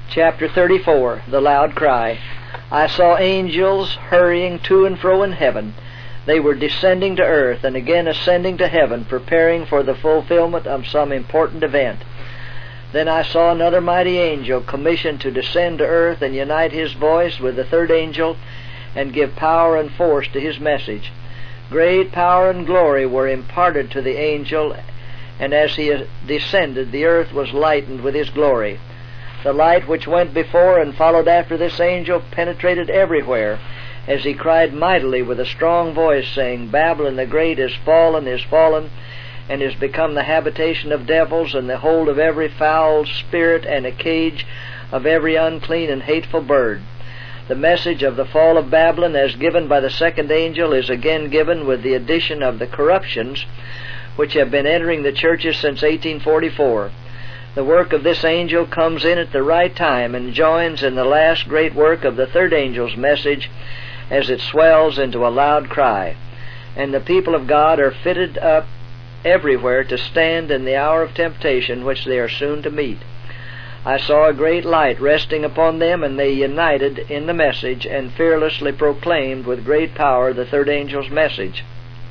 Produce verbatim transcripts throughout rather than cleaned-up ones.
Chapter thirty-four, The Loud Cry. I saw angels hurrying to and fro in heaven. They were descending to earth and again ascending to heaven, preparing for the fulfillment of some important event. Then I saw another mighty angel commissioned to descend to earth and unite his voice with the third angel and give power and force to his message. Great power and glory were imparted to the angel, and as he descended, the earth was lightened with his glory. The light which went before and followed after this angel penetrated everywhere, as he cried mightily with a strong voice, saying, Babylon the great is fallen, is fallen, and is become the habitation of devils, and the hold of every foul spirit, and a cage of every unclean and hateful bird. The message of the fall of Babylon, as given by the second angel, is again given with the addition of the corruptions which have been entering the churches since eighteen forty-four. The work of this angel comes in at the right time and joins in the last great work of the third angel's message as it swells into a loud cry. And the people of God are fitted up everywhere to stand in the hour of temptation which they are soon to meet. I saw a great light resting upon them, and they united in the message and fearlessly proclaimed with great power the third angel's message.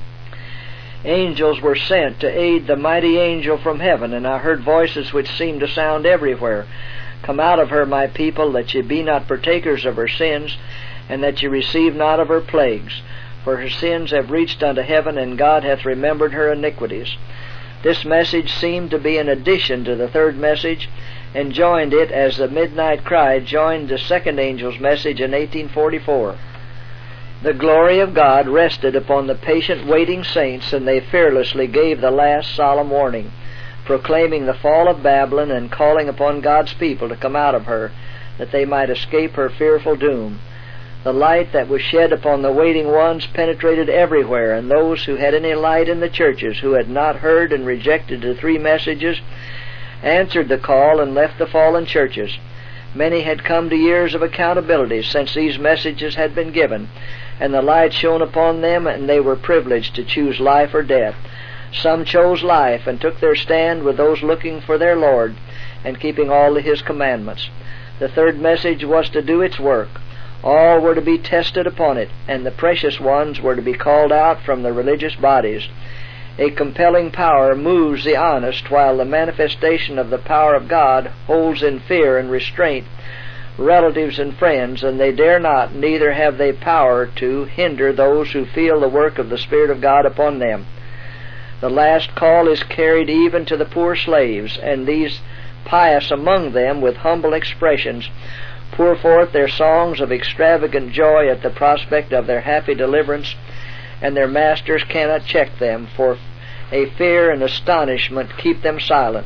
Angels were sent to aid the mighty angel from heaven, and I heard voices which seemed to sound everywhere. Come out of her, my people, that ye be not partakers of her sins, and that ye receive not of her plagues. For her sins have reached unto heaven, and God hath remembered her iniquities. This message seemed to be an addition to the third message, and joined it as the midnight cry joined the second angel's message in eighteen forty-four. The glory of God rested upon the patient waiting saints, and they fearlessly gave the last solemn warning, proclaiming the fall of Babylon and calling upon God's people to come out of her, that they might escape her fearful doom. The light that was shed upon the waiting ones penetrated everywhere, and those who had any light in the churches, who had not heard and rejected the three messages, answered the call and left the fallen churches. Many had come to years of accountability since these messages had been given, and the light shone upon them, and they were privileged to choose life or death. Some chose life and took their stand with those looking for their Lord and keeping all His commandments. The third message was to do its work. All were to be tested upon it, and the precious ones were to be called out from the religious bodies. A compelling power moves the honest, while the manifestation of the power of God holds in fear and restraint relatives and friends, and they dare not, neither have they power to, hinder those who feel the work of the Spirit of God upon them. The last call is carried even to the poor slaves, and these pious among them, with humble expressions, pour forth their songs of extravagant joy at the prospect of their happy deliverance, and their masters cannot check them, for a fear and astonishment keep them silent.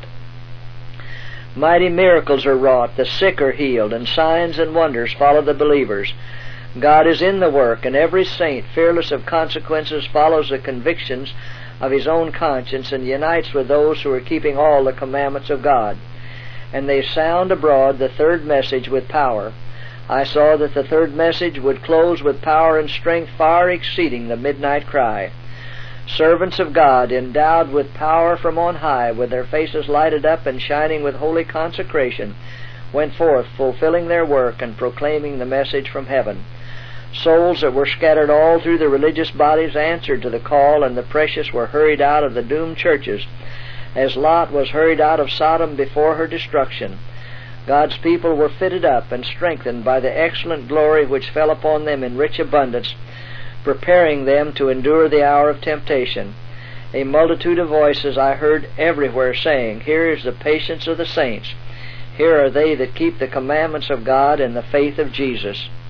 Mighty miracles are wrought, the sick are healed, and signs and wonders follow the believers. God is in the work, and every saint, fearless of consequences, follows the convictions of his own conscience and unites with those who are keeping all the commandments of God. And they sound abroad the third message with power. I saw that the third message would close with power and strength far exceeding the midnight cry. Servants of God, endowed with power from on high, with their faces lighted up and shining with holy consecration, went forth, fulfilling their work and proclaiming the message from heaven. Souls that were scattered all through the religious bodies answered to the call, and the precious were hurried out of the doomed churches, as Lot was hurried out of Sodom before her destruction. God's people were fitted up and strengthened by the excellent glory which fell upon them in rich abundance, preparing them to endure the hour of temptation. A multitude of voices I heard everywhere saying, Here is the patience of the saints. Here are they that keep the commandments of God and the faith of Jesus.